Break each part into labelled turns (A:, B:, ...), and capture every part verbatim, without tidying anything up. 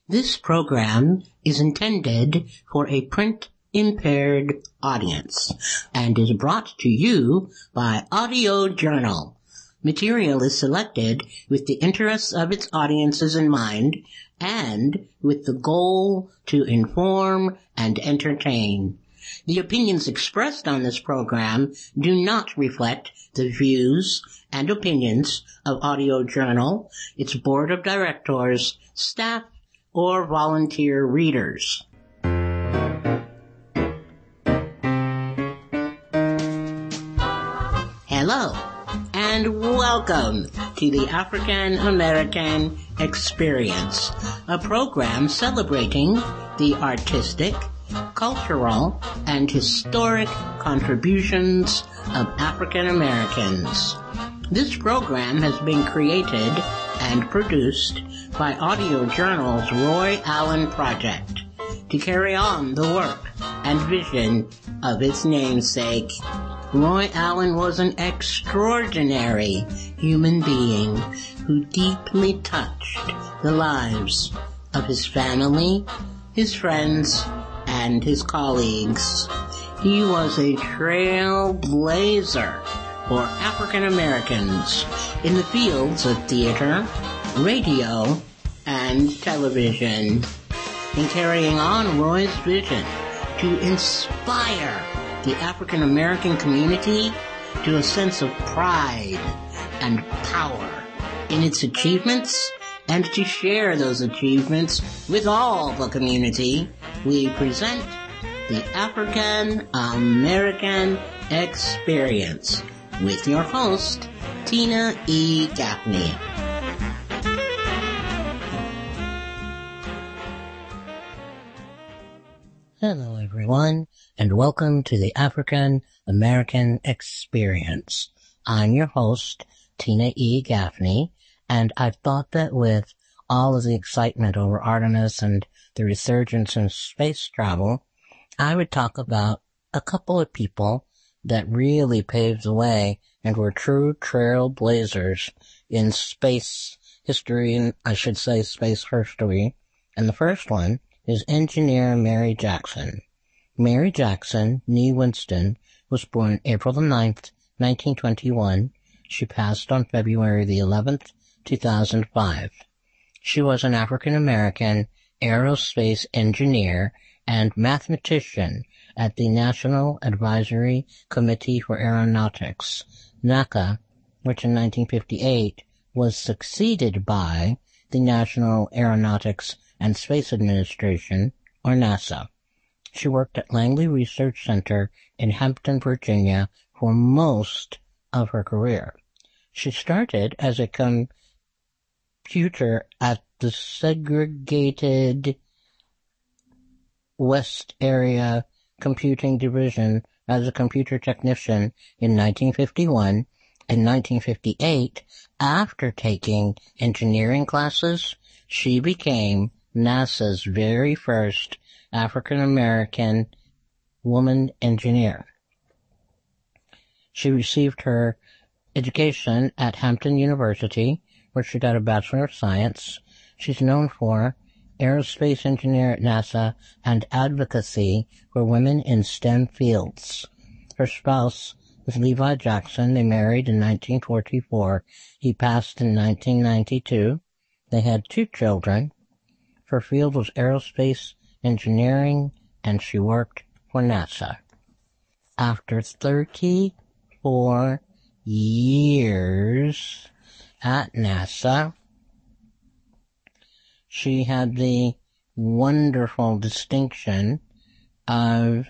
A: This program is intended for a print-impaired audience and is brought to you by Audio Journal. Material is selected with the interests of its audiences in mind and with the goal to inform and entertain. The opinions expressed on this program do not reflect the views and opinions of Audio Journal, its board of directors, staff, or volunteer readers. Hello, and welcome to the African American Experience, a program celebrating the artistic, cultural, and historic contributions of African Americans. This program has been created and produced by Audio Journal's Roy Allen Project to carry on the work and vision of its namesake. Roy Allen was an extraordinary human being who deeply touched the lives of his family, his friends, and his colleagues. He was a trailblazer for African Americans in the fields of theater, radio, and television. In carrying on Roy's vision to inspire the African American community to a sense of pride and power in its achievements, and to share those achievements with all the community, we present the African American Experience with your host, Tina E. Gaffney. Hello everyone, and welcome to the African American Experience. I'm your host, Tina E. Gaffney, and I've thought that with all of the excitement over Artemis and the resurgence in space travel, I would talk about a couple of people that really paved the way and were true trailblazers in space history, and I should say space history. And the first one is engineer Mary Jackson. Mary Jackson, née Winston, was born April the ninth, nineteen twenty-one. She passed on February the eleventh, two thousand five. She was an African-American aerospace engineer and mathematician at the National Advisory Committee for Aeronautics, NACA, which in nineteen fifty-eight was succeeded by the National Aeronautics and Space Administration, or NASA. She worked at Langley Research Center in Hampton, Virginia, for most of her career. She started as a computer at the segregated West Area Computing Division as a computer technician in nineteen fifty-one. In nineteen fifty-eight, after taking engineering classes, she became NASA's very first African-American woman engineer. She received her education at Hampton University, where she got a Bachelor of Science. She's known for aerospace engineer at NASA and advocacy for women in STEM fields. Her spouse was Levi Jackson. They married in nineteen forty-four. He passed in nineteen ninety-two. They had two children. Her field was aerospace engineering, and she worked for NASA. After thirty-four years at NASA, she had the wonderful distinction of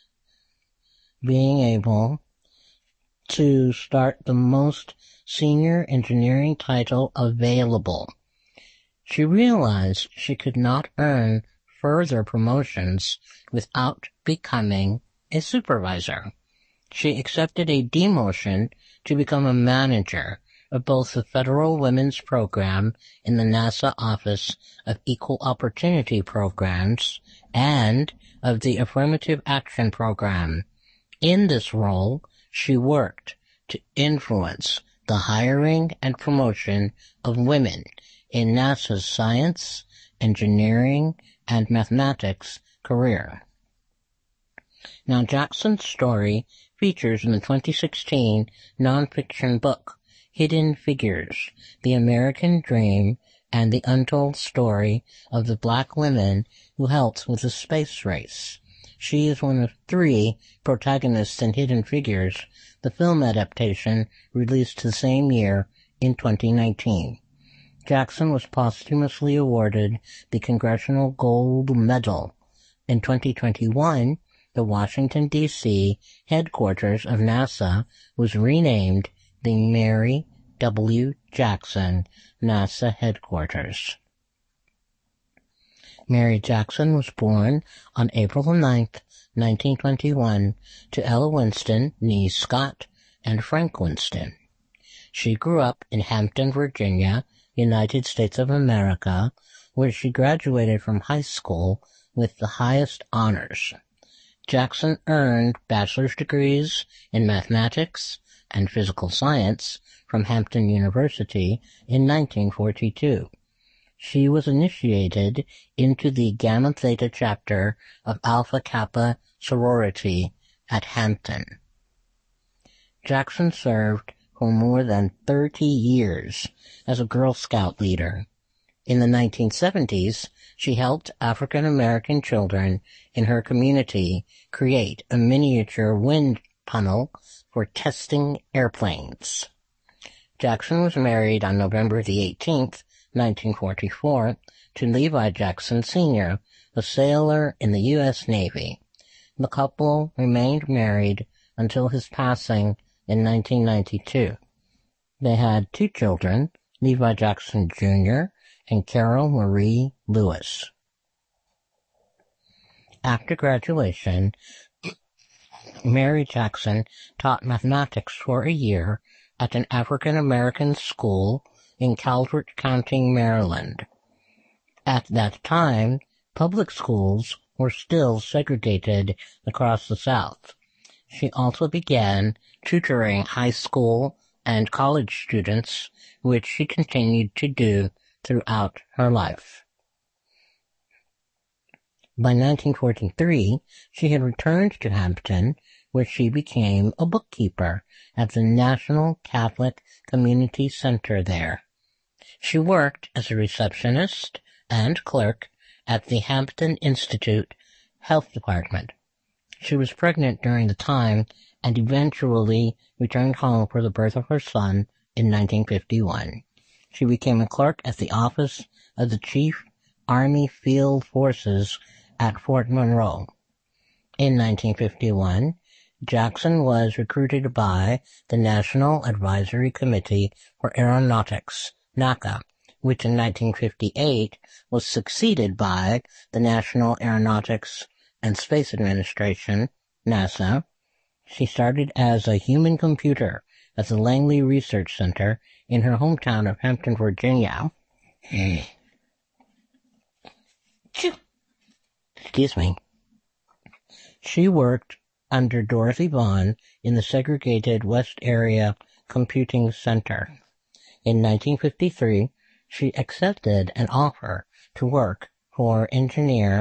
A: being able to start the most senior engineering title available. She realized she could not earn further promotions without becoming a supervisor. She accepted a demotion to become a manager of both the Federal Women's Program in the NASA Office of Equal Opportunity Programs and of the Affirmative Action Program. In this role, she worked to influence the hiring and promotion of women in NASA's science, engineering, and mathematics career. Now, Jackson's story features in the twenty sixteen nonfiction book, Hidden Figures, The American Dream and the Untold Story of the Black Women Who Helped with the Space Race. She is one of three protagonists in Hidden Figures, the film adaptation released the same year in twenty nineteen. Jackson was posthumously awarded the Congressional Gold Medal. In twenty twenty-one, the Washington, D C headquarters of NASA was renamed the Mary W. Jackson NASA Headquarters. Mary Jackson was born on April ninth, nineteen twenty-one, to Ella Winston, nee Scott, and Frank Winston. She grew up in Hampton, Virginia, United States of America, where she graduated from high school with the highest honors. Jackson earned bachelor's degrees in mathematics and physical science from Hampton University in nineteen forty-two. She was initiated into the Gamma Theta chapter of Alpha Kappa sorority at Hampton. Jackson served for more than thirty years as a Girl Scout leader. In the nineteen seventies, she helped African American children in her community create a miniature wind tunnel for testing airplanes. Jackson was married on November the eighteenth, nineteen forty-four, to Levi Jackson Senior, a sailor in the U S Navy. The couple remained married until his passing in nineteen ninety-two. They had two children, Levi Jackson Junior and Carol Marie Lewis. After graduation, Mary Jackson taught mathematics for a year at an African-American school in Calvert County, Maryland. At that time, public schools were still segregated across the South. She also began tutoring high school and college students, which she continued to do throughout her life. By nineteen forty-three, she had returned to Hampton, where she became a bookkeeper at the National Catholic Community Center there. She worked as a receptionist and clerk at the Hampton Institute Health Department. She was pregnant during the time and eventually returned home for the birth of her son in nineteen fifty-one. She became a clerk at the office of the Chief Army Field Forces at Fort Monroe. In nineteen fifty-one, Jackson was recruited by the National Advisory Committee for Aeronautics, NACA, which in nineteen fifty-eight was succeeded by the National Aeronautics and Space Administration, NASA. She started as a human computer at the Langley Research Center in her hometown of Hampton, Virginia. Excuse me. She worked under Dorothy Vaughan in the segregated West Area Computing Center. In nineteen fifty-three, she accepted an offer to work for engineer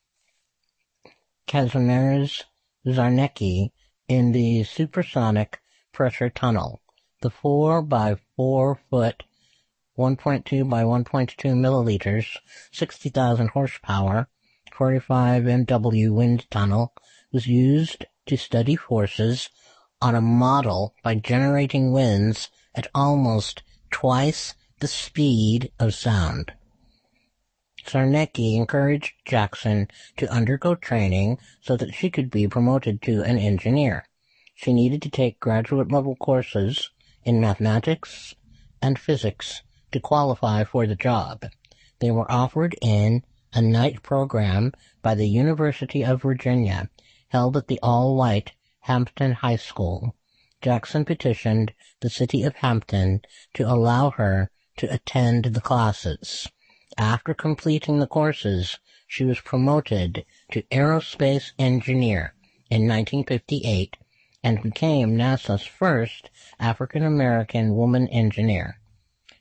A: Kazimierz Czarnecki in the supersonic pressure tunnel. The four by four foot, one point two by one point two milliliters, sixty thousand horsepower, forty-five megawatt wind tunnel was used to study forces on a model by generating winds at almost twice the speed of sound. Czarnecki encouraged Jackson to undergo training so that she could be promoted to an engineer. She needed to take graduate-level courses in mathematics and physics to qualify for the job. They were offered in a night program by the University of Virginia, held at the all-white Hampton High School. Jackson petitioned the city of Hampton to allow her to attend the classes. After completing the courses, she was promoted to aerospace engineer in nineteen fifty-eight and became NASA's first African-American woman engineer.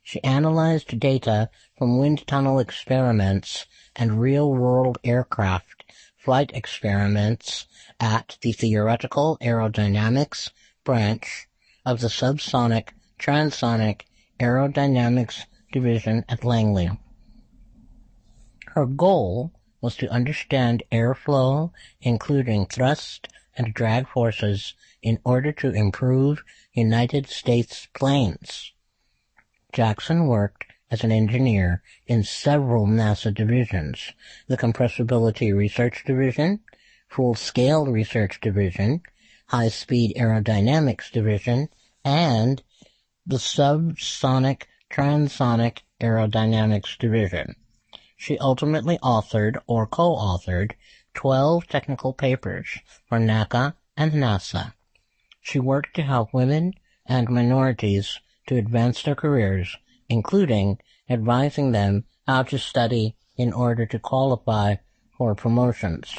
A: She analyzed data from wind tunnel experiments and real-world aircraft flight experiments at the Theoretical Aerodynamics branch of the Subsonic Transonic Aerodynamics Division at Langley. Her goal was to understand airflow, including thrust and drag forces, in order to improve United States planes. Jackson worked as an engineer in several NASA divisions: the Compressibility Research Division, Full-Scale Research Division, High-Speed Aerodynamics Division, and the Subsonic Transonic Aerodynamics Division. She ultimately authored or co-authored twelve technical papers for NACA and NASA. She worked to help women and minorities to advance their careers, including advising them how to study in order to qualify for promotions.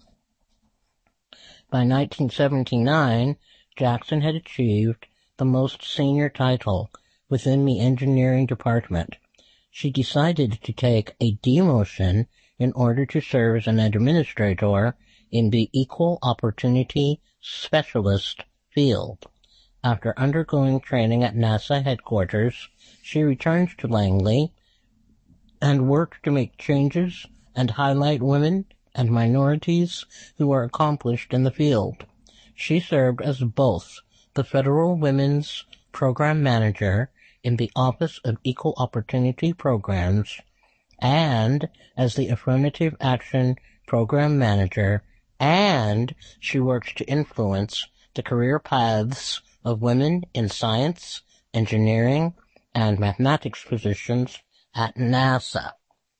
A: By nineteen seventy-nine, Jackson had achieved the most senior title within the engineering department. She decided to take a demotion in order to serve as an administrator in the Equal Opportunity Specialist field. After undergoing training at NASA headquarters, she returned to Langley and worked to make changes and highlight women and minorities who are accomplished in the field. She served as both the Federal Women's Program Manager in the Office of Equal Opportunity Programs and as the Affirmative Action Program Manager, and she worked to influence the career paths of women in science, engineering, and mathematics positions at NASA.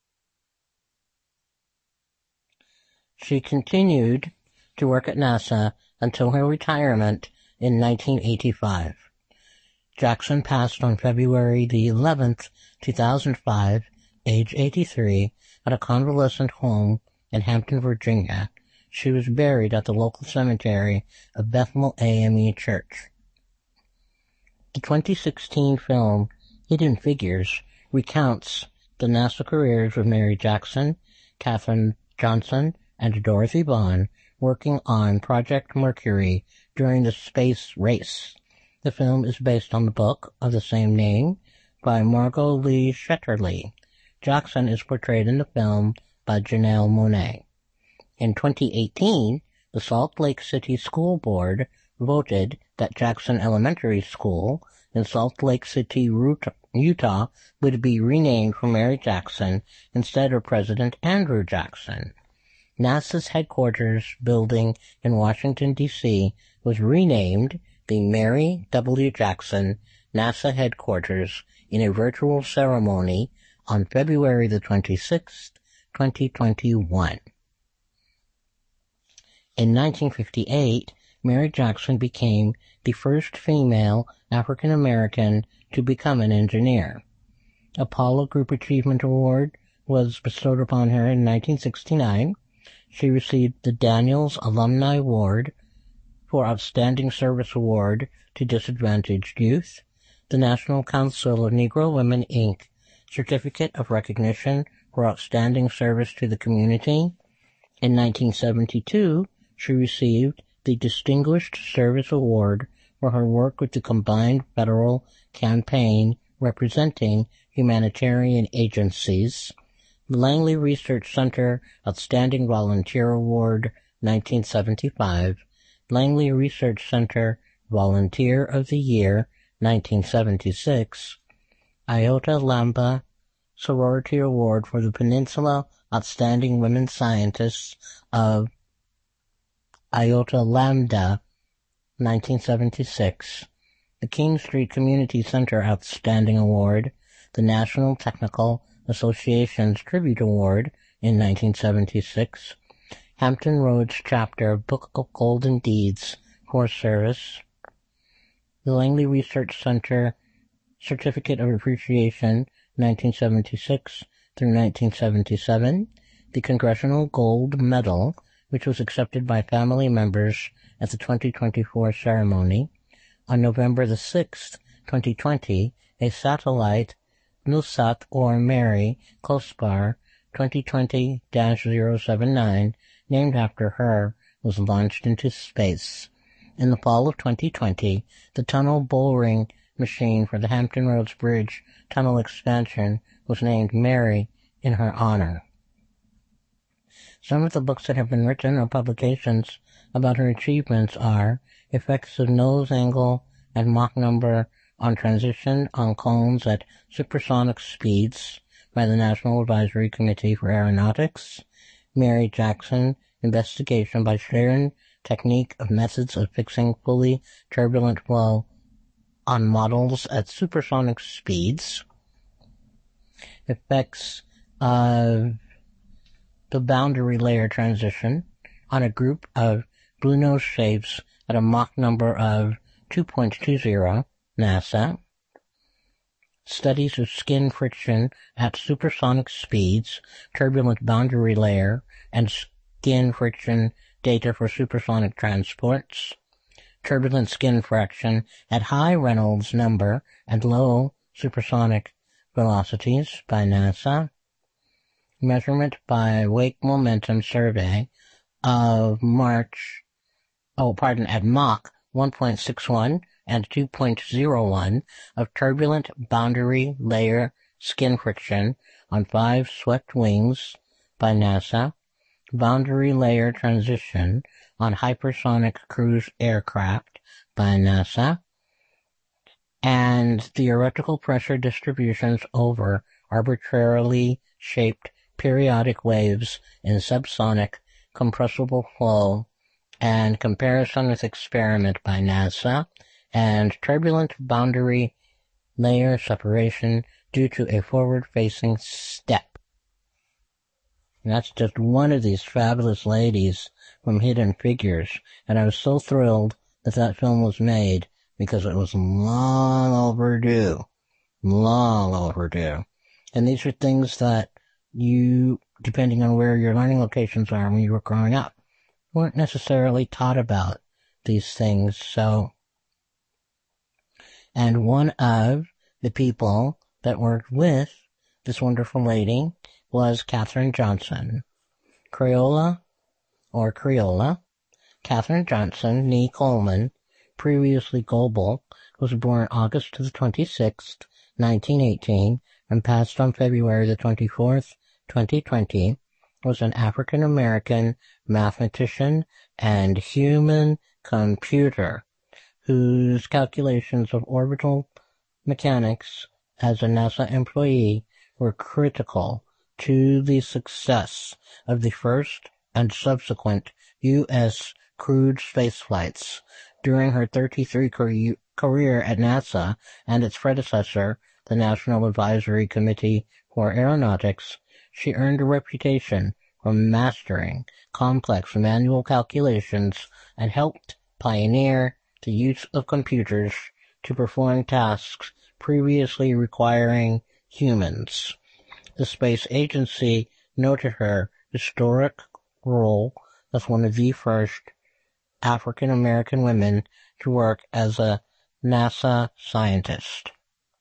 A: She continued to work at NASA until her retirement in nineteen eighty-five. Jackson passed on February the eleventh, two thousand five, age eighty-three, at a convalescent home in Hampton, Virginia. She was buried at the local cemetery of Bethel A M E Church. The twenty sixteen film Hidden Figures recounts the NASA careers of Mary Jackson, Katherine Johnson, and Dorothy Vaughan working on Project Mercury during the space race. The film is based on the book of the same name by Margot Lee Shetterly. Jackson is portrayed in the film by Janelle Monáe. In twenty eighteen, the Salt Lake City School Board voted that Jackson Elementary School in Salt Lake City, Utah would be renamed for Mary Jackson instead of President Andrew Jackson. NASA's headquarters building in Washington, D C was renamed the Mary W. Jackson NASA headquarters in a virtual ceremony on February the twenty-sixth, twenty twenty-one. In nineteen fifty-eight, Mary Jackson became the first female African American to become an engineer. Apollo Group Achievement Award was bestowed upon her in nineteen sixty-nine. She received the Daniels Alumni Award for Outstanding Service Award to Disadvantaged Youth, the National Council of Negro Women, Incorporated Certificate of Recognition for Outstanding Service to the Community. In nineteen seventy-two, she received the Distinguished Service Award for her work with the Combined Federal Campaign representing humanitarian agencies. The Langley Research Center Outstanding Volunteer Award, nineteen seventy-five. Langley Research Center Volunteer of the Year, nineteen seventy-six. Iota Lambda Sorority Award for the Peninsula Outstanding Women Scientists of Iota Lambda, nineteen seventy-six. The King Street Community Center Outstanding Award, the National Technical Association's Tribute Award in nineteen seventy-six. Hampton Roads Chapter Book of Golden Deeds for Service. The Langley Research Center Certificate of Appreciation, nineteen seventy-six through nineteen seventy-seven. The Congressional Gold Medal, which was accepted by family members at the twenty twenty-four ceremony. On November the sixth, twenty twenty, a satellite Nusat or Mary Klospar twenty twenty dash zero seven nine, named after her, was launched into space. In the fall of twenty twenty, the tunnel bullring machine for the Hampton Roads Bridge tunnel expansion was named Mary in her honor. Some of the books that have been written or publications about her achievements are Effects of Nose Angle and Mach Number on Transition on Cones at Supersonic Speeds by the National Advisory Committee for Aeronautics, Mary Jackson, Investigation by Sharon, Technique of Methods of Fixing Fully Turbulent Flow on Models at Supersonic Speeds, Effects of the Boundary Layer Transition on a group of blue nose shapes at a Mach number of two point two zero, NASA, Studies of Skin Friction at Supersonic Speeds, Turbulent Boundary Layer, and Skin Friction Data for Supersonic Transports, Turbulent Skin Friction at High Reynolds Number and Low Supersonic Velocities by NASA, Measurement by Wake Momentum Survey of March, oh, pardon, at Mach one point six one and two point zero one of turbulent boundary layer skin friction on five swept wings by NASA, boundary layer transition on hypersonic cruise aircraft by NASA, and theoretical pressure distributions over arbitrarily shaped periodic waves in subsonic compressible flow, and comparison with experiment by NASA, and turbulent boundary layer separation due to a forward-facing step. And that's just one of these fabulous ladies from Hidden Figures, and I was so thrilled that that film was made because it was long overdue. Long overdue. And these are things that you, depending on where your learning locations are when you were growing up, weren't necessarily taught about these things. So, and one of the people that worked with this wonderful lady was Katherine Johnson. Crayola, or Creola, Katherine Johnson, nee Coleman, previously Goebel, was born August the twenty-sixth, nineteen eighteen, and passed on February the twenty-fourth, twenty twenty, was an African-American mathematician and human computer whose calculations of orbital mechanics as a NASA employee were critical to the success of the first and subsequent U S crewed spaceflights. During her thirty-three career at NASA and its predecessor, the National Advisory Committee for Aeronautics, she earned a reputation for mastering complex manual calculations and helped pioneer the use of computers to perform tasks previously requiring humans. The space agency noted her historic role as one of the first African-American women to work as a NASA scientist.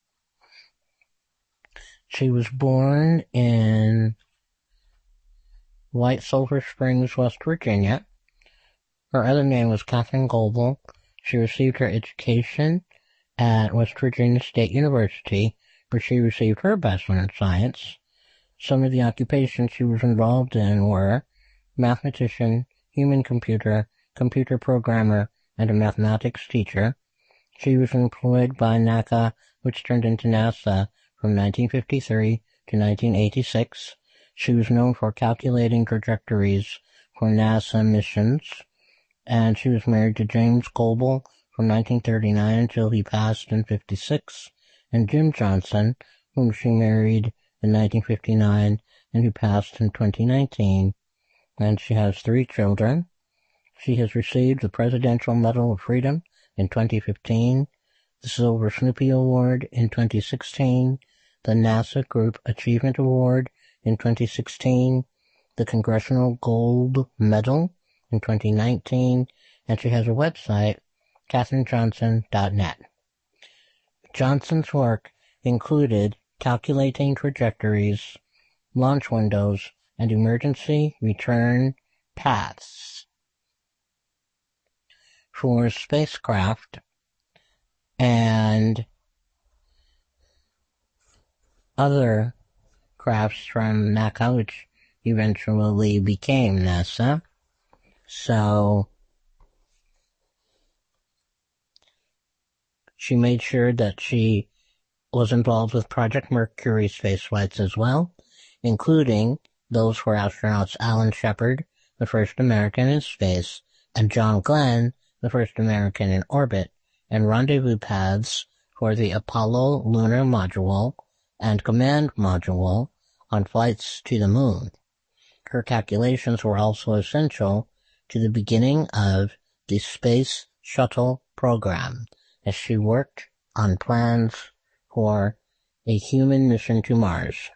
A: She was born in White Sulphur Springs, West Virginia. Her other name was Catherine Goebel. She received her education at West Virginia State University, where she received her Bachelor in Science. Some of the occupations she was involved in were mathematician, human computer, computer programmer, and a mathematics teacher. She was employed by NACA, which turned into NASA, from nineteen fifty-three to nineteen eighty-six. She was known for calculating trajectories for NASA missions, and she was married to James Goebel from nineteen thirty-nine until he passed in fifty-six, and Jim Johnson, whom she married in nineteen fifty-nine and who passed in twenty nineteen. And she has three children. She has received the Presidential Medal of Freedom in twenty fifteen, the Silver Snoopy Award in twenty sixteen, the NASA Group Achievement Award in twenty sixteen, the Congressional Gold Medal in twenty nineteen, and she has a website, Katherine Johnson dot net. Johnson's work included calculating trajectories, launch windows, and emergency return paths for spacecraft and other crafts from NASA, which eventually became NASA. So she made sure that she was involved with Project Mercury space flights as well, including those for astronauts Alan Shepard, the first American in space, and John Glenn, the first American in orbit, and rendezvous paths for the Apollo lunar module and command module on flights to the moon. Her calculations were also essential to the beginning of the Space Shuttle program, as she worked on plans for a human mission to Mars.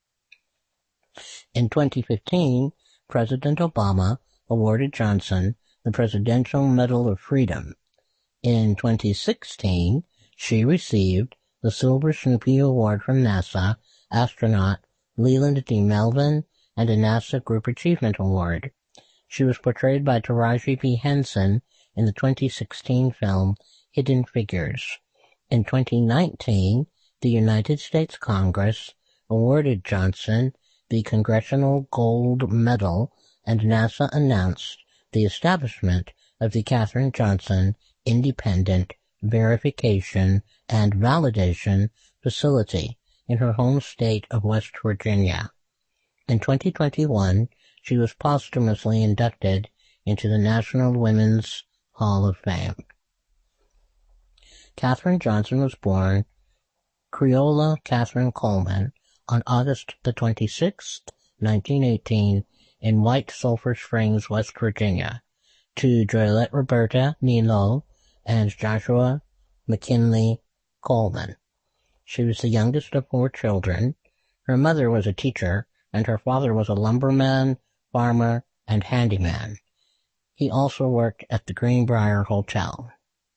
A: In twenty fifteen, President Obama awarded Johnson the Presidential Medal of Freedom. In twenty sixteen, she received the Silver Snoopy Award from NASA astronaut Leland D. Melvin and a NASA Group Achievement Award. She was portrayed by Taraji P. Henson in the twenty sixteen film Hidden Figures. In twenty nineteen, the United States Congress awarded Johnson the Congressional Gold Medal, and NASA announced the establishment of the Katherine Johnson Independent Verification and Validation Facility in her home state of West Virginia. In twenty twenty-one, she was posthumously inducted into the National Women's Hall of Fame. Katherine Johnson was born Creola Catherine Coleman on August the twenty-sixth, nineteen eighteen, in White Sulphur Springs, West Virginia, to Joylette Roberta Nilo and Joshua McKinley Coleman. She was the youngest of four children. Her mother was a teacher, and her father was a lumberman, farmer, and handyman. He also worked at the Greenbrier Hotel.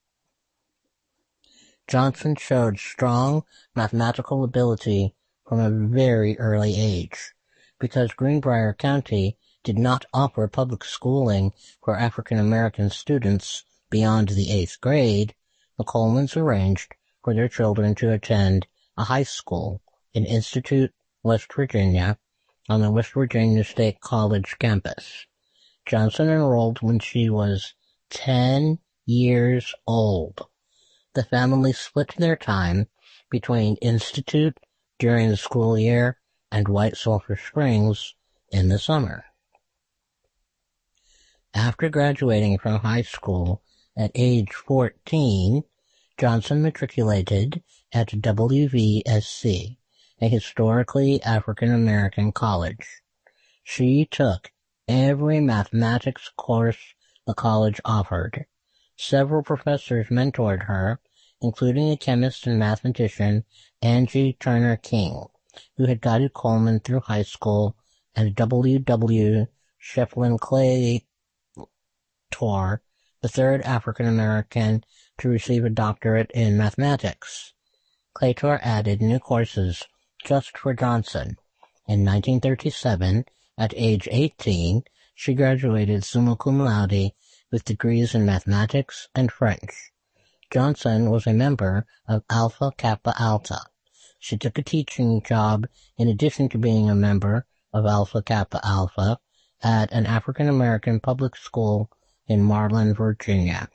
A: Johnson showed strong mathematical ability from a very early age. Because Greenbrier County did not offer public schooling for African American students beyond the eighth grade, the Colemans arranged for their children to attend a high school in Institute, West Virginia, on the West Virginia State College campus. Johnson enrolled when she was ten years old. The family split their time between Institute during the school year and White Sulphur Springs in the summer. After graduating from high school at age fourteen, Johnson matriculated at W V S C, a historically African-American college. She took every mathematics course the college offered. Several professors mentored her, including the chemist and mathematician Angie Turner King, who had guided Coleman through high school, and W W Shefflin Claytor, the third African-American to receive a doctorate in mathematics. Claytor added new courses just for Johnson. In nineteen thirty-seven, at age eighteen, she graduated summa cum laude with degrees in mathematics and French. Johnson was a member of Alpha Kappa Alta. She took a teaching job in addition to being a member of Alpha Kappa Alpha at an African-American public school in Marlin, Virginia.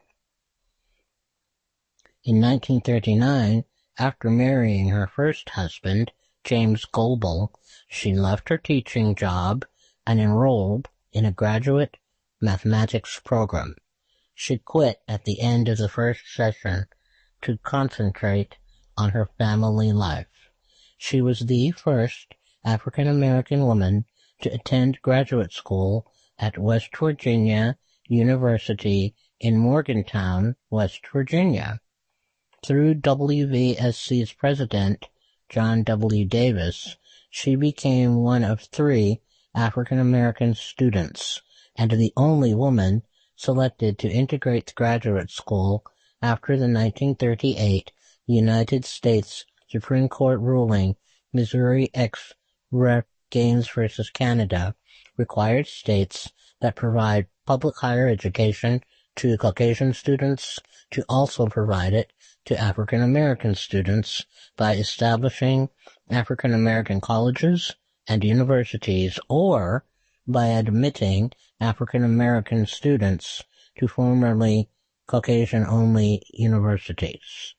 A: In nineteen thirty-nine, after marrying her first husband, James Goebel, she left her teaching job and enrolled in a graduate mathematics program. She quit at the end of the first session to concentrate on her family life. She was the first African-American woman to attend graduate school at West Virginia University in Morgantown, West Virginia. Through W V S C's president, John W. Davis, she became one of three African-American students and the only woman selected to integrate the graduate school after the nineteen thirty-eight United States Supreme Court ruling Missouri ex rep. Gaines versus Canada required states that provide public higher education to Caucasian students to also provide it to African American students by establishing African American colleges and universities, or by admitting African American students to formerly Caucasian-only universities.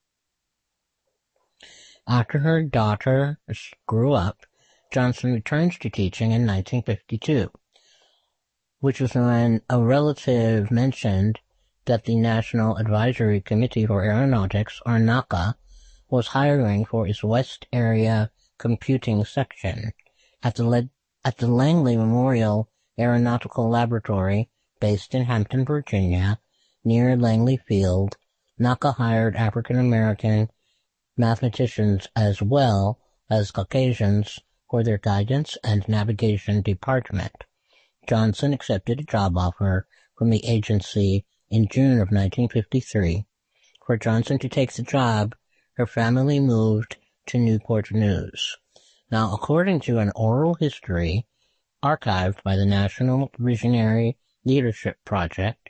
A: After her daughter grew up, Johnson returned to teaching in nineteen fifty-two, which was when a relative mentioned that the National Advisory Committee for Aeronautics, or NACA, was hiring for its West Area Computing Section at the, Le- at the Langley Memorial Aeronautical Laboratory, based in Hampton, Virginia, near Langley Field. NACA hired African American mathematicians as well as Caucasians for their guidance and navigation department. Johnson accepted a job offer from the agency in June of nineteen fifty-three. For Johnson to take the job, her family moved to Newport News. Now, according to an oral history archived by the National Visionary Leadership Project,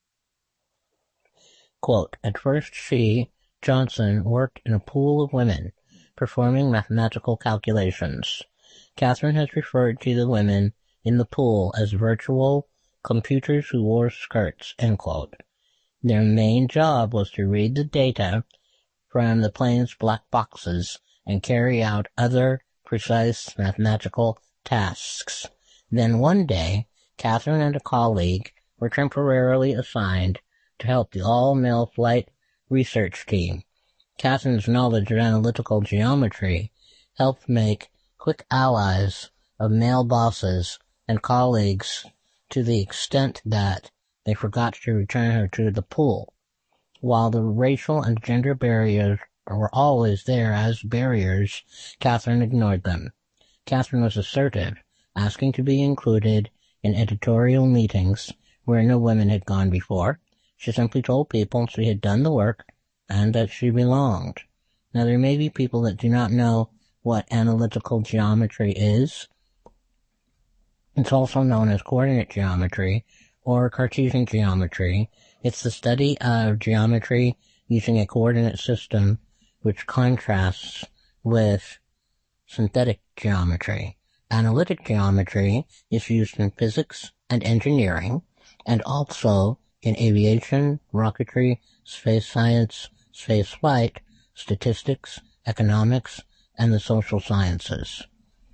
A: quote, at first she, Johnson, worked in a pool of women, performing mathematical calculations. Catherine has referred to the women in the pool as virtual computers who wore skirts, end quote. Their main job was to read the data from the plane's black boxes and carry out other precise mathematical tasks. Then one day, Catherine and a colleague were temporarily assigned to help the all-male flight research team. Catherine's knowledge of analytical geometry helped make quick allies of male bosses and colleagues to the extent that they forgot to return her to the pool. While the racial and gender barriers were always there as barriers, Catherine ignored them. Catherine was assertive, asking to be included in editorial meetings where no women had gone before. She simply told people she had done the work and that she belonged. Now, there may be people that do not know what analytical geometry is. It's also known as coordinate geometry or Cartesian geometry. It's the study of geometry using a coordinate system which contrasts with synthetic geometry. Analytic geometry is used in physics and engineering, and also in aviation, rocketry, space science, space flight, statistics, economics, and the social sciences.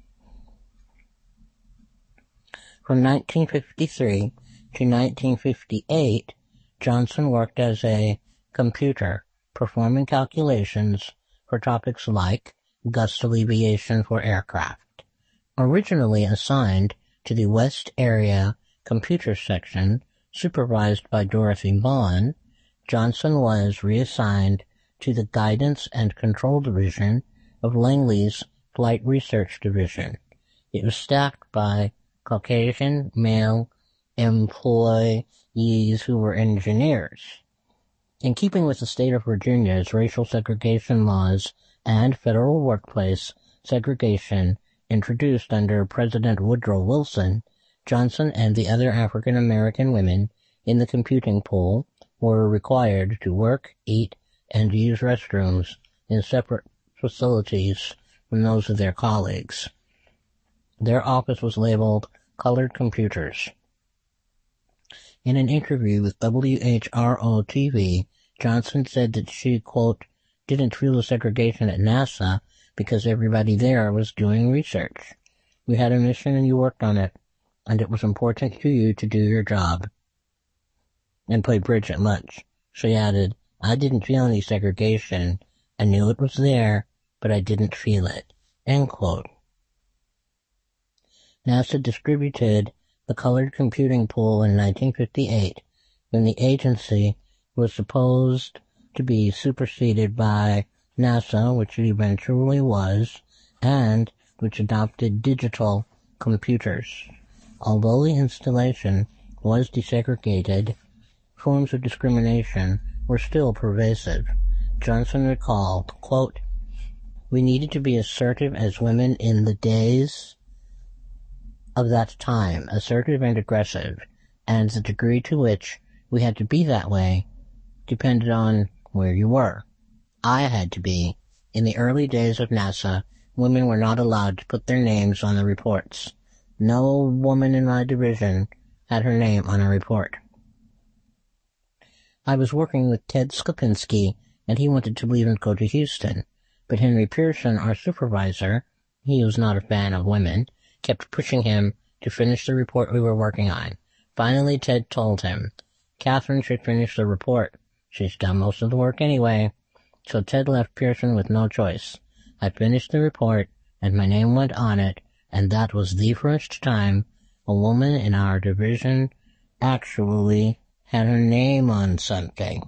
A: From nineteen fifty-three to nineteen fifty-eight, Johnson worked as a computer, performing calculations for topics like gust alleviation for aircraft. Originally assigned to the West Area Computer Section, supervised by Dorothy Vaughan, Johnson was reassigned to the Guidance and Control Division of Langley's Flight Research Division. It was staffed by Caucasian male employees who were engineers. In keeping with the state of Virginia's racial segregation laws and federal workplace segregation introduced under President Woodrow Wilson, Johnson and the other African American women in the computing pool were required to work, eat, and use restrooms in separate facilities from those of their colleagues. Their office was labeled Colored Computers. In an interview with W H R O T V, Johnson said that she, quote, didn't feel the segregation at NASA because everybody there was doing research. We had a mission and you worked on it, and it was important to you to do your job. And play bridge at lunch. She added, I didn't feel any segregation. I knew it was there, but I didn't feel it. End quote. NASA distributed the colored computing pool in nineteen fifty-eight, when the agency was supposed to be superseded by NASA, which it eventually was, and which adopted digital computers. Although the installation was desegregated, forms of discrimination were still pervasive. Johnson recalled, quote, We needed to be assertive as women in the days of that time, assertive and aggressive, and the degree to which we had to be that way depended on where you were. I had to be. In the early days of NASA, women were not allowed to put their names on the reports. No woman in my division had her name on a report. I was working with Ted Skopinski, and he wanted to leave and go to Houston, but Henry Pearson, our supervisor, he was not a fan of women, kept pushing him to finish the report we were working on. Finally, Ted told him, Catherine should finish the report. She's done most of the work anyway. So Ted left Pearson with no choice. I finished the report, and my name went on it, and that was the first time a woman in our division actually had her name on something.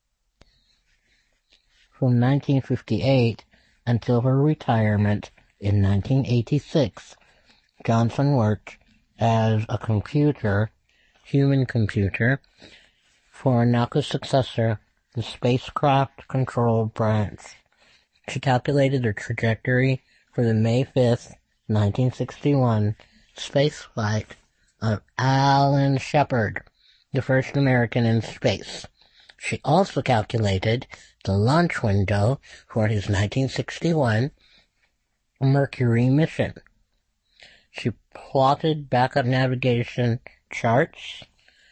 A: From nineteen fifty-eight until her retirement in nineteen eighty-six, Johnson worked as a computer, human computer, for NACA's successor, the Spacecraft Control Branch. She calculated the trajectory for the May fifth, nineteen sixty-one spaceflight of Alan Shepard, the first American in space. She also calculated the launch window for his nineteen sixty-one Mercury mission. She plotted backup navigation charts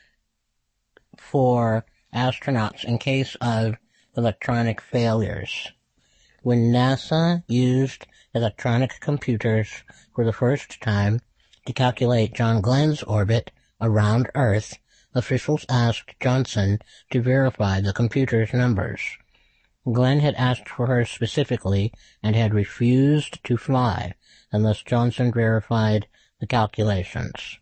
A: for astronauts in case of electronic failures. When NASA used electronic computers for the first time to calculate John Glenn's orbit around Earth, officials asked Johnson to verify the computer's numbers. Glenn had asked for her specifically and had refused to fly unless Johnson verified the calculations.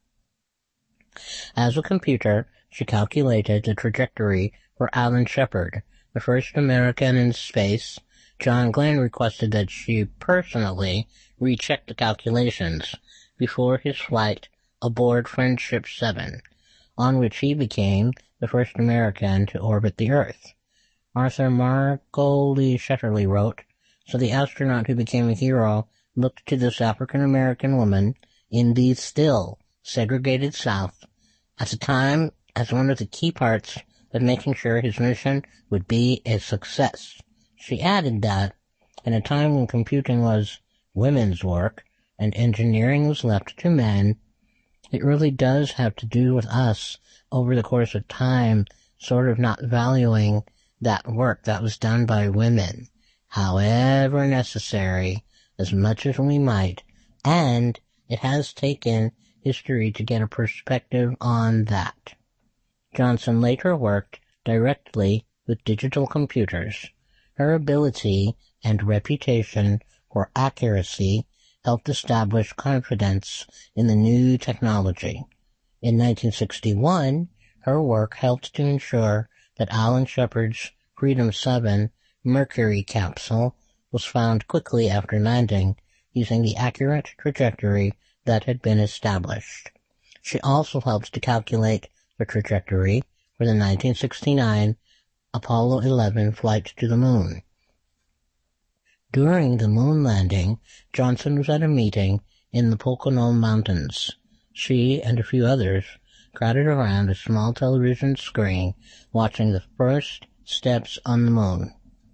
A: As a computer, she calculated the trajectory for Alan Shepard, the first American in space. John Glenn requested that she personally recheck the calculations before his flight aboard Friendship seven, on which he became the first American to orbit the Earth. Arthur Margoley Shetterly wrote, so the astronaut who became a hero looked to this African-American woman in the still segregated South at the time as one of the key parts of making sure his mission would be a success. She added that, in a time when computing was women's work and engineering was left to men, it really does have to do with us over the course of time sort of not valuing that work that was done by women, however necessary, as much as we might, and it has taken history to get a perspective on that. Johnson later worked directly with digital computers. Her ability and reputation for accuracy helped establish confidence in the new technology. In nineteen sixty-one, her work helped to ensure that Alan Shepard's Freedom seven Mercury capsule was found quickly after landing using the accurate trajectory that had been established. She also helped to calculate the trajectory for the nineteen sixty-nine Apollo eleven flight to the moon. During the moon landing, Johnson was at a meeting in the Pocono Mountains. She and a few others crowded around a small television screen watching the first steps on the moon.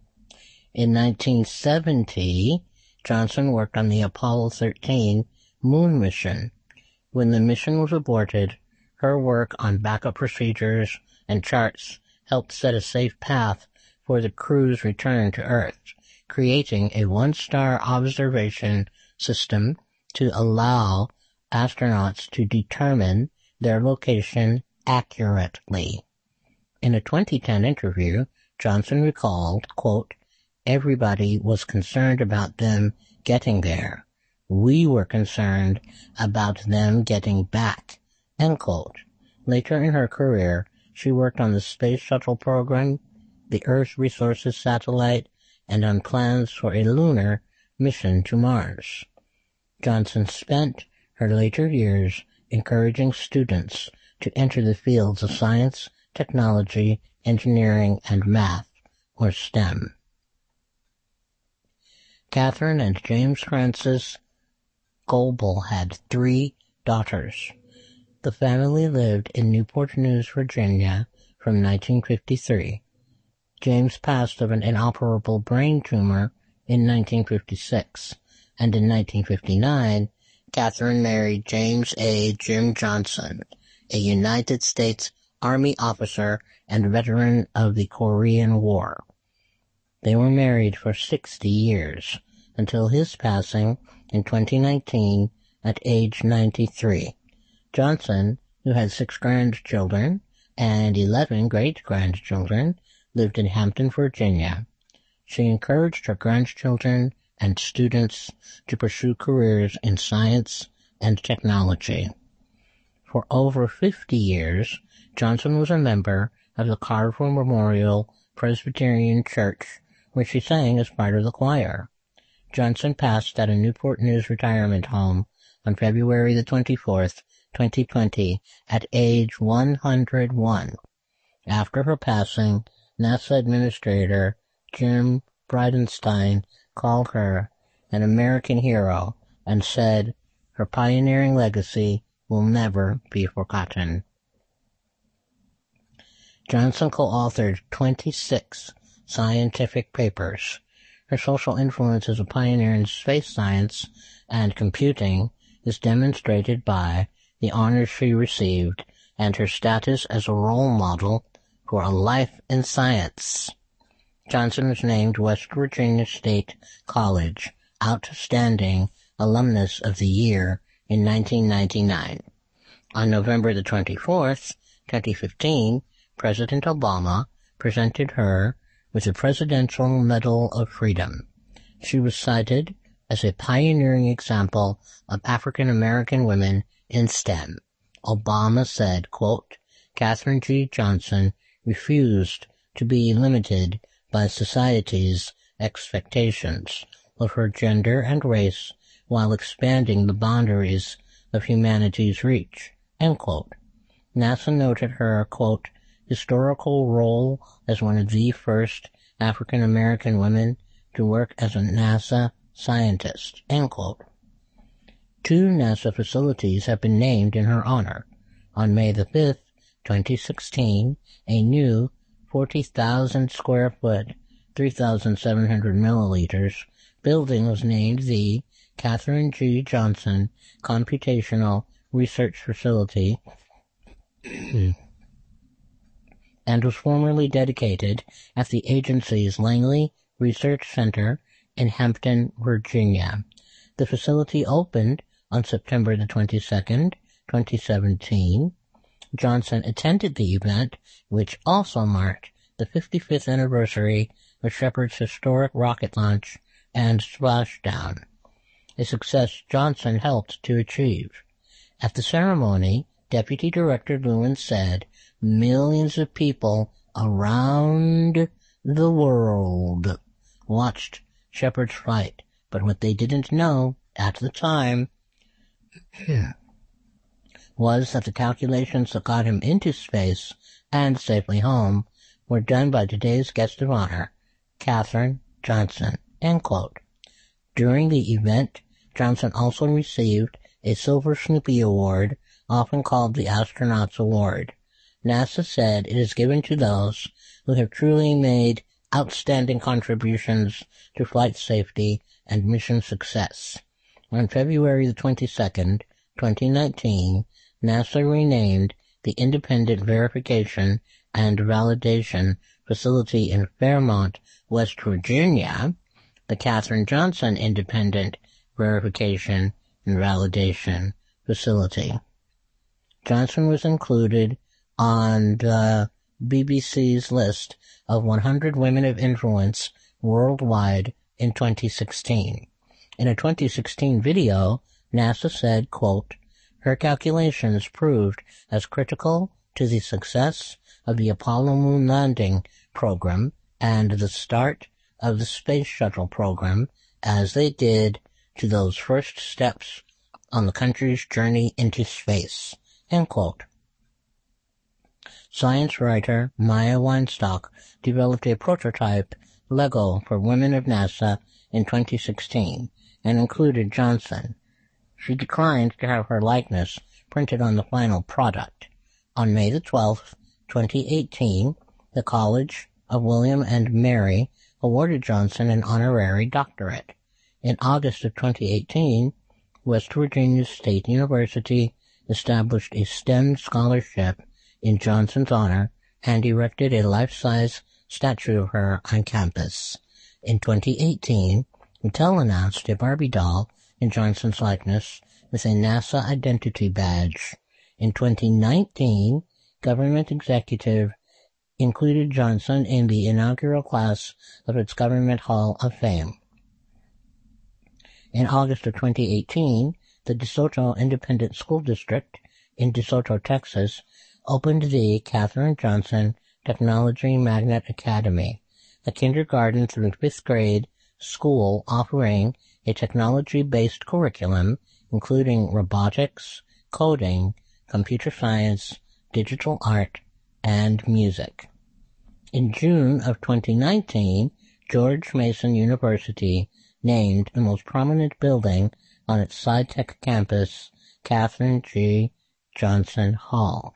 A: In nineteen seventy, Johnson worked on the Apollo thirteen moon mission. When the mission was aborted, her work on backup procedures and charts helped set a safe path for the crew's return to Earth, creating a one-star observation system to allow astronauts to determine their location accurately. In a twenty ten interview, Johnson recalled, quote, everybody was concerned about them getting there. We were concerned about them getting back, end quote. Later in her career, she worked on the Space Shuttle program, the Earth Resources Satellite, and on plans for a lunar mission to Mars. Johnson spent her later years encouraging students to enter the fields of science, technology, engineering, and math, or STEM. Catherine and James Francis Goebel had three daughters. The family lived in Newport News, Virginia from nineteen fifty-three. James passed of an inoperable brain tumor in nineteen fifty-six, and in nineteen fifty-nine, Catherine married James A. Jim Johnson, a United States Army officer and veteran of the Korean War. They were married for sixty years, until his passing in twenty nineteen at age ninety-three. Johnson, who had six grandchildren and eleven great-grandchildren, lived in Hampton, Virginia. She encouraged her grandchildren and students to pursue careers in science and technology. For over fifty years, Johnson was a member of the Carver Memorial Presbyterian Church, where she sang as part of the choir. Johnson passed at a Newport News retirement home on February the twenty-fourth, twenty twenty, at age one hundred one. After her passing, NASA Administrator Jim Bridenstine called her an American hero and said her pioneering legacy will never be forgotten. Johnson co-authored twenty-six scientific papers. Her social influence as a pioneer in space science and computing is demonstrated by the honors she received and her status as a role model for a life in science. Johnson was named West Virginia State College Outstanding Alumnus of the Year in nineteen ninety-nine. On November the twenty-fourth, twenty fifteen, President Obama presented her with the Presidential Medal of Freedom. She was cited as a pioneering example of African American women in STEM. Obama said, quote, Katherine G. Johnson refused to be limited by society's expectations of her gender and race while expanding the boundaries of humanity's reach, end quote. NASA noted her, quote, historical role as one of the first African American women to work as a NASA scientist, end quote. Two NASA facilities have been named in her honor. On May the fifth, twenty sixteen, a new forty thousand square foot, three thousand seven hundred milliliters building was named the Katherine G. Johnson Computational Research Facility and was formerly dedicated at the agency's Langley Research Center in Hampton, Virginia. The facility opened on September the twenty-second, twenty seventeen. Johnson attended the event, which also marked the fifty-fifth anniversary of Shepard's historic rocket launch and splashdown, a success Johnson helped to achieve. At the ceremony, Deputy Director Lewin said millions of people around the world watched Shepard's flight, but what they didn't know at the time was that the calculations that got him into space and safely home were done by today's guest of honor, Katherine Johnson, end quote. During the event, Johnson also received a Silver Snoopy Award, often called the Astronaut's Award. NASA said it is given to those who have truly made outstanding contributions to flight safety and mission success. On February the twenty-second, twenty nineteen, NASA renamed the Independent Verification and Validation Facility in Fairmont, West Virginia, the Katherine Johnson Independent Verification and Validation Facility. Johnson was included on the B B C's list of one hundred women of influence worldwide in twenty sixteen. In a twenty sixteen video, NASA said, quote, her calculations proved as critical to the success of the Apollo moon landing program and the start of the Space Shuttle program as they did to those first steps on the country's journey into space, end quote. Science writer Maya Weinstock developed a prototype Lego for women of NASA in twenty sixteen and included Johnson. She declined to have her likeness printed on the final product. On May the twelfth, twenty eighteen, the College of William and Mary awarded Johnson an honorary doctorate. In August of twenty eighteen, West Virginia State University established a STEM scholarship in Johnson's honor and erected a life-size statue of her on campus. In twenty eighteen, Mattel announced a Barbie doll in Johnson's likeness with a NASA identity badge. In twenty nineteen, government executive included Johnson in the inaugural class of its Government Hall of Fame. In August of twenty eighteen, the DeSoto Independent School District in DeSoto, Texas, opened the Katherine Johnson Technology Magnet Academy, a kindergarten through fifth grade school offering a technology-based curriculum including robotics, coding, computer science, digital art, and music. In June of twenty nineteen, George Mason University named the most prominent building on its SciTech campus, Katherine G. Johnson Hall.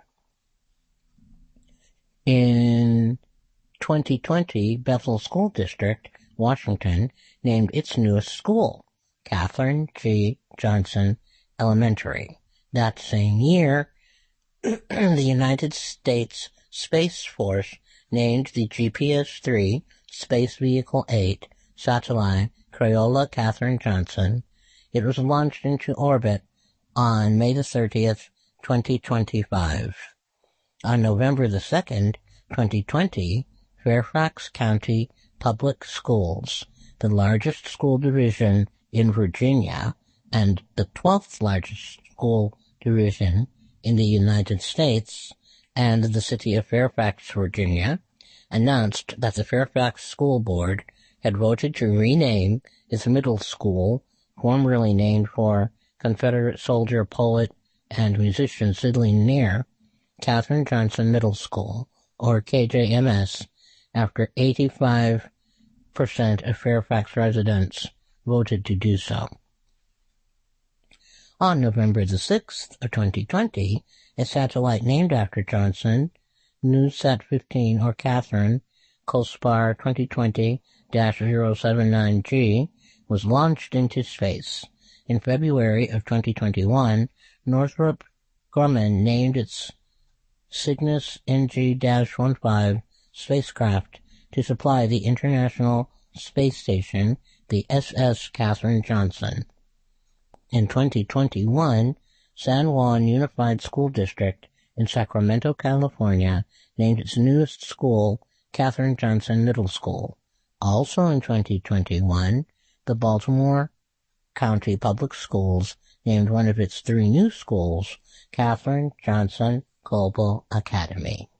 A: In twenty twenty, Bethel School District, Washington, named its newest school, Katherine G. Johnson Elementary. That same year, the United States Space Force named the G P S three Space Vehicle eight satellite Crayola Katherine Johnson. It was launched into orbit on May the thirtieth, twenty twenty-five. On November the second, twenty twenty, Fairfax County Public Schools, the largest school division in Virginia and the twelfth largest school division in the United States, and the city of Fairfax, Virginia, announced that the Fairfax School Board had voted to rename its middle school, formerly named for Confederate soldier, poet, and musician Sidney Neer, Katherine Johnson Middle School, or K J M S, after eighty-five percent of Fairfax residents voted to do so. On November the sixth of twenty twenty, a satellite named after Johnson, NewSat fifteen or Katherine, COSPAR twenty twenty dash zero seven nine G, was launched into space. In February of twenty twenty-one, Northrop Grumman named its Cygnus N G fifteen spacecraft to supply the International Space Station, the S S Katherine Johnson. In twenty twenty-one, San Juan Unified School District in Sacramento, California, named its newest school Katherine Johnson Middle School. Also in twenty twenty-one, the Baltimore County Public Schools named one of its three new schools Katherine Johnson Global Academy.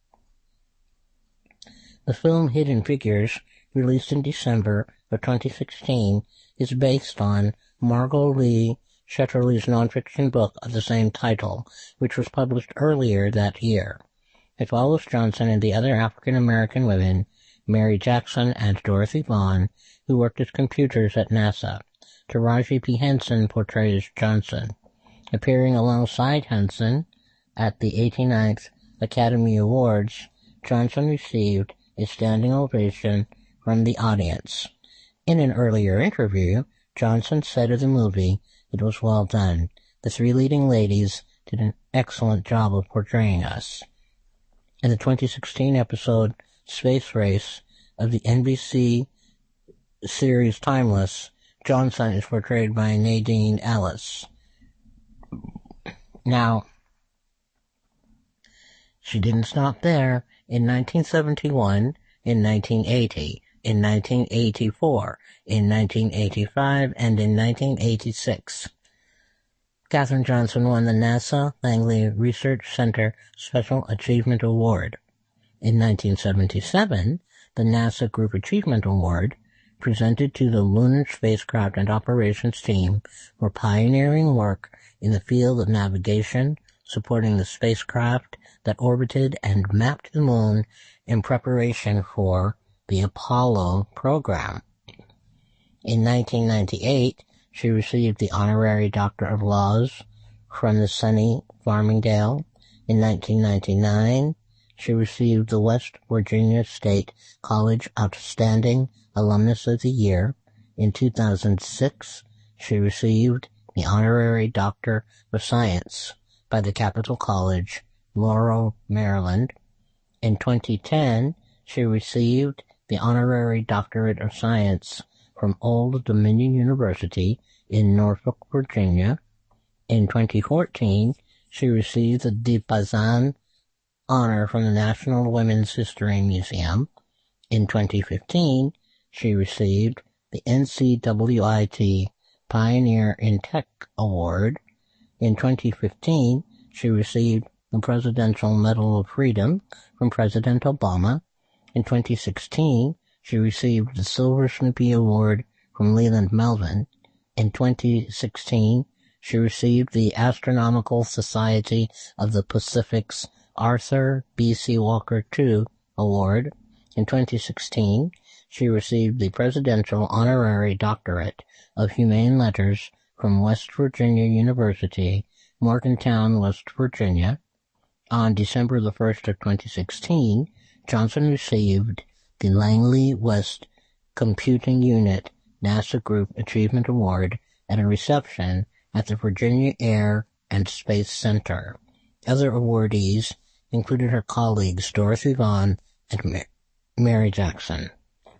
A: The film Hidden Figures, released in December of twenty sixteen, is based on Margot Lee Shetterly's nonfiction book of the same title, which was published earlier that year. It follows Johnson and the other African-American women, Mary Jackson and Dorothy Vaughan, who worked as computers at NASA. Taraji P. Henson portrays Johnson. Appearing alongside Henson at the eighty-ninth Academy Awards, Johnson received a standing ovation from the audience. In an earlier interview, Johnson said of the movie, "It was well done. The three leading ladies did an excellent job of portraying us." In the twenty sixteen episode Space Race of the N B C series Timeless, Johnson is portrayed by Nadine Ellis. Now, she didn't stop there. In nineteen seventy-one, in nineteen eighty, in nineteen eighty-four, in nineteen eighty-five, and in nineteen eighty-six, Katherine Johnson won the NASA Langley Research Center Special Achievement Award. In nineteen seventy-seven, the NASA Group Achievement Award, presented to the Lunar Spacecraft and Operations Team for pioneering work in the field of navigation, supporting the spacecraft that orbited and mapped the moon in preparation for the Apollo program. In nineteen ninety-eight, she received the Honorary Doctor of Laws from the SUNY Farmingdale. In nineteen ninety-nine, she received the West Virginia State College Outstanding Alumnus of the Year. In two thousand six, she received the Honorary Doctor of Science by the Capital College, Laurel, Maryland. In twenty ten, she received the Honorary Doctorate of Science from Old Dominion University in Norfolk, Virginia. In twenty fourteen, she received the De Paysanne honor from the National Women's History Museum. In twenty fifteen, she received the N C W I T Pioneer in Tech Award. In twenty fifteen, she received the Presidential Medal of Freedom from President Obama. In twenty sixteen, she received the Silver Snoopy Award from Leland Melvin. In twenty sixteen, she received the Astronomical Society of the Pacific's Arthur B. C. Walker the Second Award. In twenty sixteen, she received the Presidential Honorary Doctorate of Humane Letters from West Virginia University, Morgantown, West Virginia. On December the first of twenty sixteen, Johnson received the Langley West Computing Unit NASA Group Achievement Award at a reception at the Virginia Air and Space Center. Other awardees included her colleagues Dorothy Vaughan and Ma- Mary Jackson.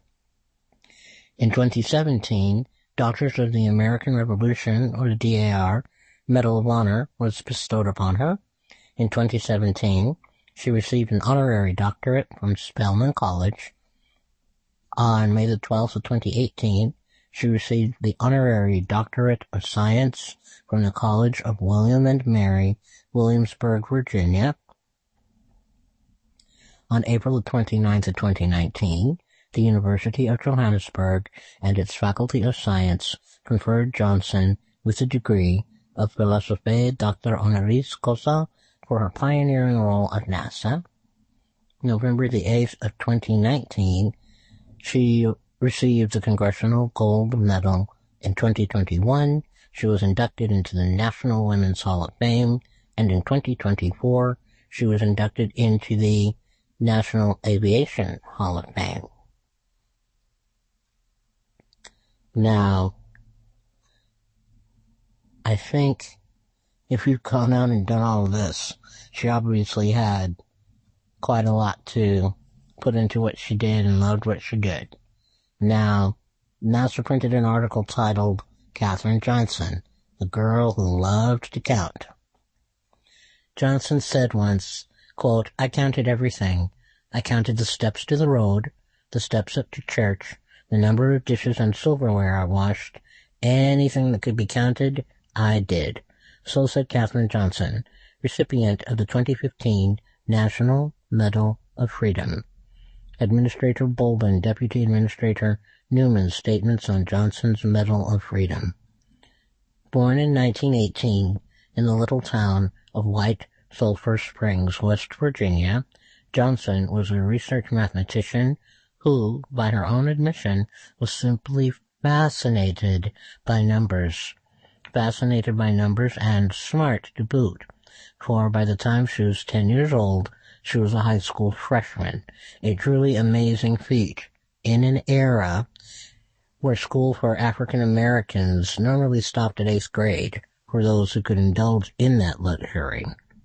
A: In twenty seventeen, Doctors of the American Revolution, or the D A R, Medal of Honor was bestowed upon her. In twenty seventeen, she received an honorary doctorate from Spelman College. On May the twelfth of twenty eighteen, she received the Honorary Doctorate of Science from the College of William and Mary, Williamsburg, Virginia. On April the twenty-ninth of twenty nineteen, the University of Johannesburg and its Faculty of Science conferred Johnson with the degree of Philosophe Doctor Honoris Causa for her pioneering role at NASA. November the eighth of twenty nineteen, she received the Congressional Gold Medal. In twenty twenty-one, she was inducted into the National Women's Hall of Fame, and in twenty twenty-four, she was inducted into the National Aviation Hall of Fame. Now, I think if you've gone out and done all of this, she obviously had quite a lot to put into what she did and loved what she did. Now, NASA printed an article titled Katherine Johnson, the Girl Who Loved to Count. Johnson said once, quote, "I counted everything. I counted the steps to the road, the steps up to church, the number of dishes and silverware I washed. Anything that could be counted, I did." So said Katherine Johnson, recipient of the twenty fifteen National Medal of Freedom. Administrator Bolden, Deputy Administrator Newman's statements on Johnson's Medal of Freedom. Born in nineteen eighteen in the little town of White Sulphur Springs, West Virginia, Johnson was a research mathematician who, by her own admission, was simply fascinated by numbers. Fascinated by numbers and smart to boot, for by the time she was ten years old, she was a high school freshman, a truly amazing feat in an era where school for African Americans normally stopped at eighth grade for those who could indulge in that luxury.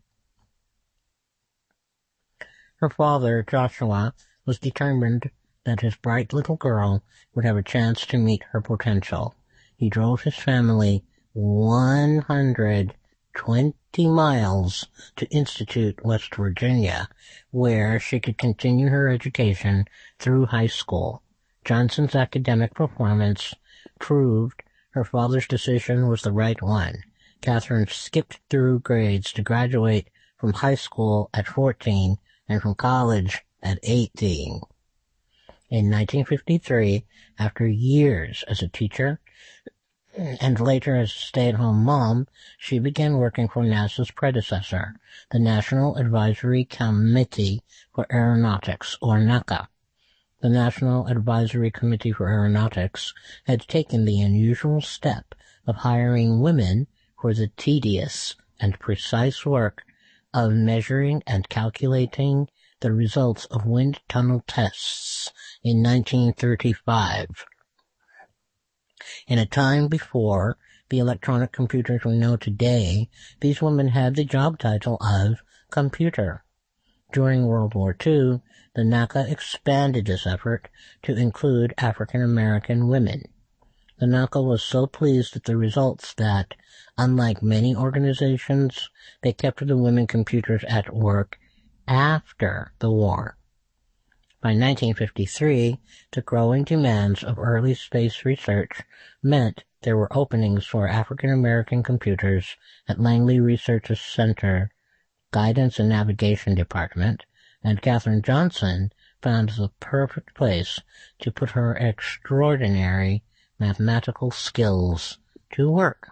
A: Her father, Joshua, was determined that his bright little girl would have a chance to meet her potential. He drove his family one hundred twenty miles to Institute, West Virginia, where she could continue her education through high school. Johnson's academic performance proved her father's decision was the right one. Katherine skipped through grades to graduate from high school at fourteen and from college at eighteen. In nineteen fifty-three, after years as a teacher and later as a stay-at-home mom, she began working for NASA's predecessor, the National Advisory Committee for Aeronautics, or NACA. the National Advisory Committee for Aeronautics had taken the unusual step of hiring women for the tedious and precise work of measuring and calculating the results of wind tunnel tests in nineteen thirty-five. In a time before the electronic computers we know today, these women had the job title of computer. During World War Two, the NACA expanded this effort to include African American women. The NACA was so pleased with the results that, unlike many organizations, they kept the women computers at work after the war. By nineteen fifty-three, the growing demands of early space research meant there were openings for African American computers at Langley Research Center Guidance and Navigation Department, and Katherine Johnson found the perfect place to put her extraordinary mathematical skills to work.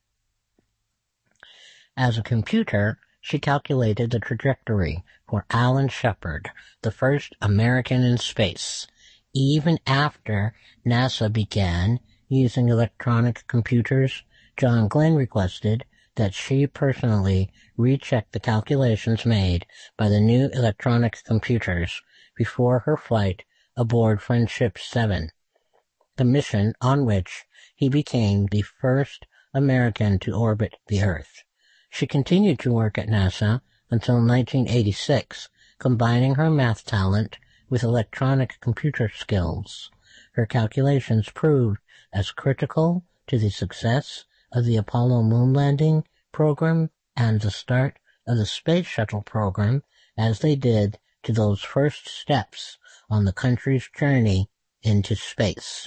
A: As a computer, she calculated the trajectory for Alan Shepard, the first American in space, even after NASA began using electronic computers. John Glenn requested that she personally recheck the calculations made by the new electronic computers before her flight aboard Friendship seven, the mission on which he became the first American to orbit the Earth. She continued to work at NASA until nineteen eighty-six, combining her math talent with electronic computer skills. Her calculations proved as critical to the success of the Apollo moon landing program and the start of the Space Shuttle program as they did to those first steps on the country's journey into space.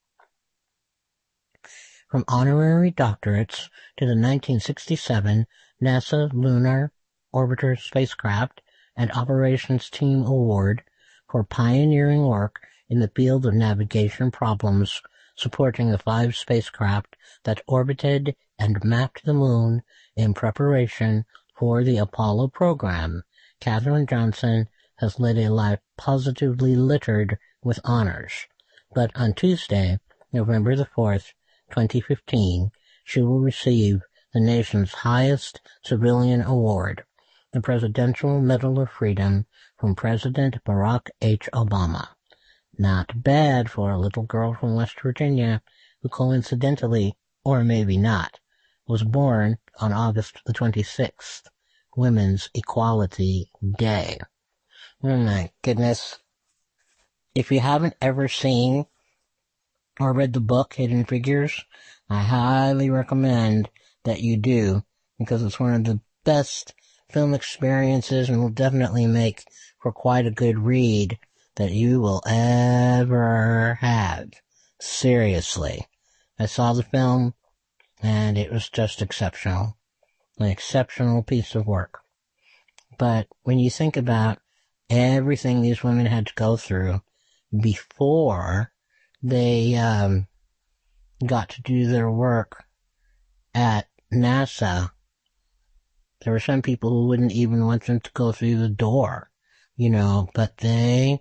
A: From honorary doctorates to the nineteen sixty-seven NASA Lunar Orbiter Spacecraft and Operations Team Award for pioneering work in the field of navigation problems, supporting the five spacecraft that orbited and mapped the moon in preparation for the Apollo program, Katherine Johnson has led a life positively littered with honors. But on Tuesday, November the fourth, twenty fifteen, she will receive the nation's highest civilian award, the Presidential Medal of Freedom from President Barack H. Obama. Not bad for a little girl from West Virginia who coincidentally, or maybe not, was born on August the twenty-sixth, Women's Equality Day. Oh my goodness. If you haven't ever seen or read the book Hidden Figures, I highly recommend that you do, because it's one of the best film experiences and will definitely make for quite a good read that you will ever have. Seriously. I saw the film, and it was just exceptional. An exceptional piece of work. But when you think about everything these women had to go through before they um, got to do their work at NASA, there were some people who wouldn't even want them to go through the door, you know, but they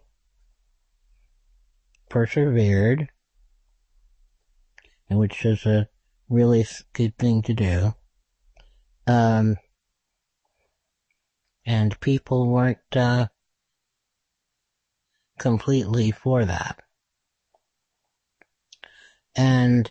A: persevered, and which is a really good thing to do. Um, and people weren't uh, completely for that. And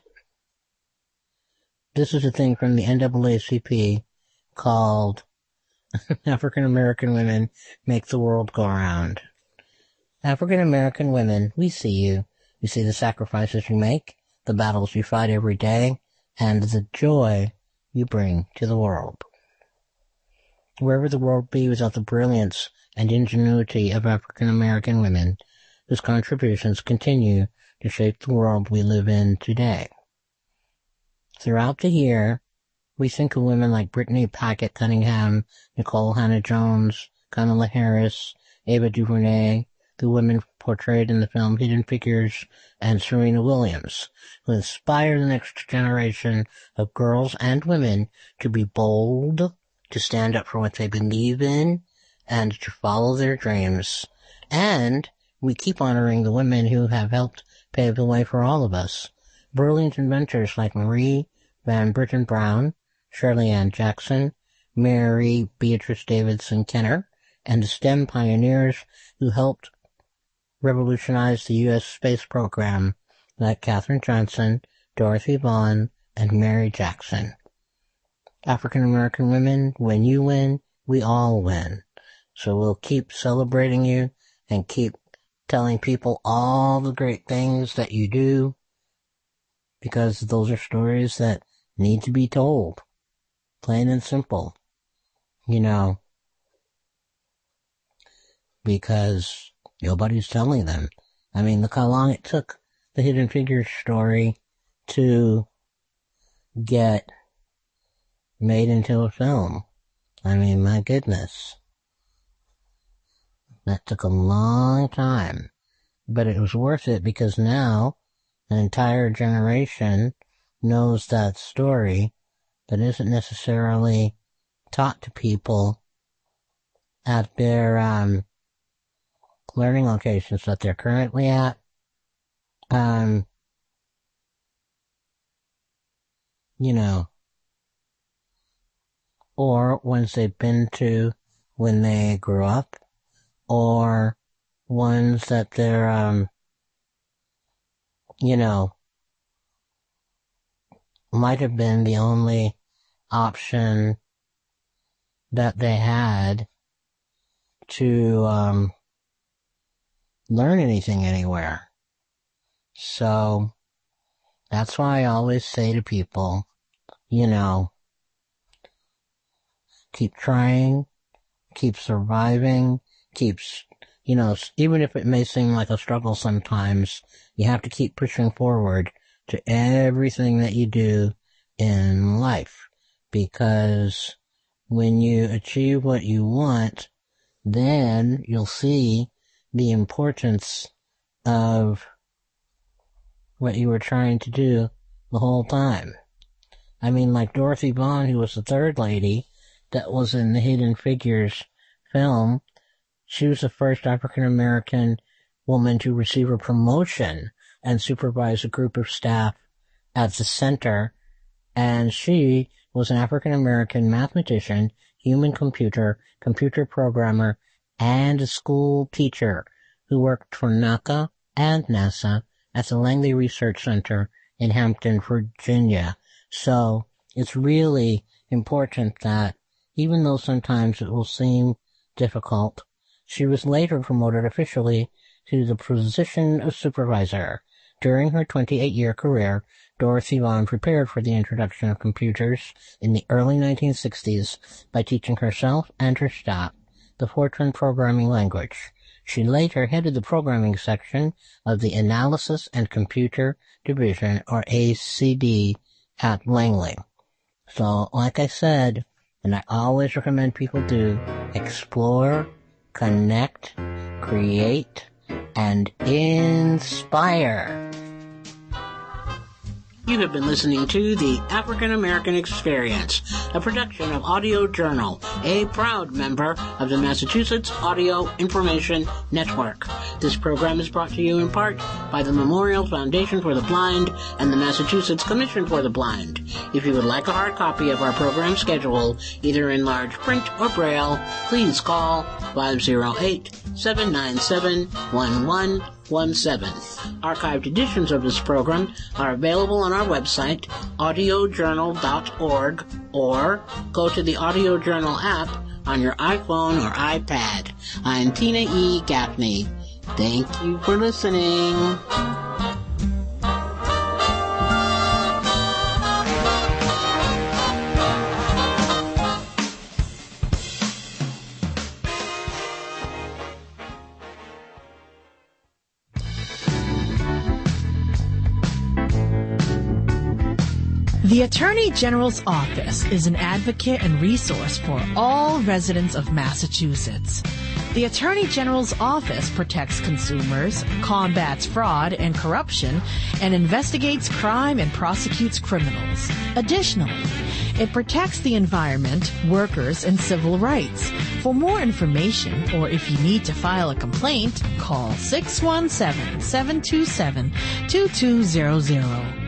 A: this is a thing from the N double A C P called African American Women Make the World Go Round. African American women, we see you. We see the sacrifices you make, the battles you fight every day, and the joy you bring to the world. Wherever the world be without the brilliance and ingenuity of African American women, whose contributions continue to shape the world we live in today. Throughout the year, we think of women like Brittany Packett Cunningham, Nicole Hannah-Jones, Kamala Harris, Ava DuVernay, the women portrayed in the film Hidden Figures, and Serena Williams, who inspire the next generation of girls and women to be bold, to stand up for what they believe in, and to follow their dreams, and we keep honoring the women who have helped pave the way for all of us. Brilliant inventors like Marie Van Britten Brown, Shirley Ann Jackson, Mary Beatrice Davidson Kenner, and the STEM pioneers who helped revolutionize the U S space program, like Katherine Johnson, Dorothy Vaughan, and Mary Jackson. African American women, when you win, we all win. So we'll keep celebrating you and keep telling people all the great things that you do, because those are stories that need to be told. Plain and simple. You know, because nobody's telling them. I mean, look how long it took the Hidden Figures story to get made into a film. I mean, my goodness. That took a long time. But it was worth it, because now an entire generation knows that story that isn't necessarily taught to people at their um, learning locations that they're currently at. Um, you know, or ones they've been to when they grew up, or ones that they're, um, you know, might have been the only option that they had to um, learn anything anywhere. So that's why I always say to people, you know, keep trying, keep surviving, keep, you know, even if it may seem like a struggle sometimes, you have to keep pushing forward to everything that you do in life. Because when you achieve what you want, then you'll see the importance of what you were trying to do the whole time. I mean, like Dorothy Vaughan, who was the third lady that was in the Hidden Figures film, she was the first African-American woman to receive a promotion and supervise a group of staff at the center, and she was an African-American mathematician, human computer, computer programmer, and a school teacher who worked for NACA and NASA at the Langley Research Center in Hampton, Virginia. So it's really important that, even though sometimes it will seem difficult, she was later promoted officially to the position of supervisor. During her twenty-eight-year career, Dorothy Vaughan prepared for the introduction of computers in the early nineteen sixties by teaching herself and her staff the Fortran programming language. She later headed the programming section of the Analysis and Computer Division, or A C D, at Langley. So, like I said, and I always recommend people do, explore, connect, create, and inspire. You have been listening to The African American Experience, a production of Audio Journal, a proud member of the Massachusetts Audio Information Network. This program is brought to you in part by the Memorial Foundation for the Blind and the Massachusetts Commission for the Blind. If you would like a hard copy of our program schedule, either in large print or braille, please call five oh eight, seven nine seven, one one one seven. Archived editions of this program are available on our website, audio journal dot org, or go to the Audio Journal app on your iPhone or iPad. I'm Tina E. Gaffney. Thank you for listening.
B: The Attorney General's Office is an advocate and resource for all residents of Massachusetts. The Attorney General's Office protects consumers, combats fraud and corruption, and investigates crime and prosecutes criminals. Additionally, It protects the environment, workers, and civil rights. For more information, or if you need to file a complaint, call six one seven, seven two seven, two two zero zero.